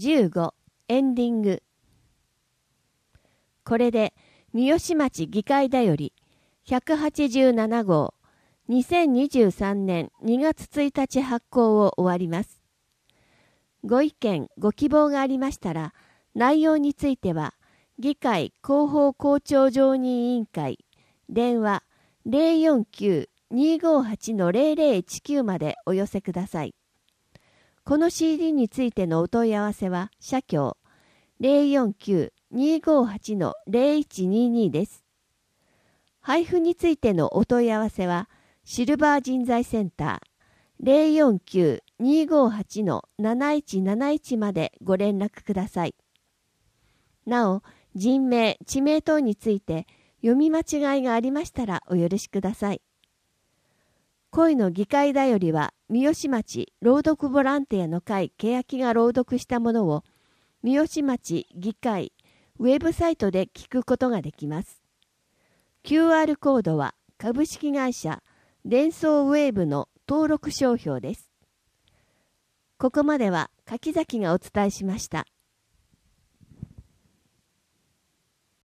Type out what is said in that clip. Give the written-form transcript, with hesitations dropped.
15エンディング。これで三好町議会だより187号2023年2月1日発行を終わります。ご意見ご希望がありましたら、内容については議会広報校長常任委員会電話 049-258-0019 までお寄せください。この CD についてのお問い合わせは社協 049-258-0122 です。配布についてのお問い合わせはシルバー人材センター 049-258-7171 までご連絡ください。なお、人名、地名等について読み間違いがありましたらお許しください。恋の議会だよりは三好町朗読ボランティアの会欅が朗読したものを三好町議会ウェブサイトで聞くことができます。QR コードは株式会社デンソーウェーブの登録商標です。ここまでは柿崎がお伝えしました。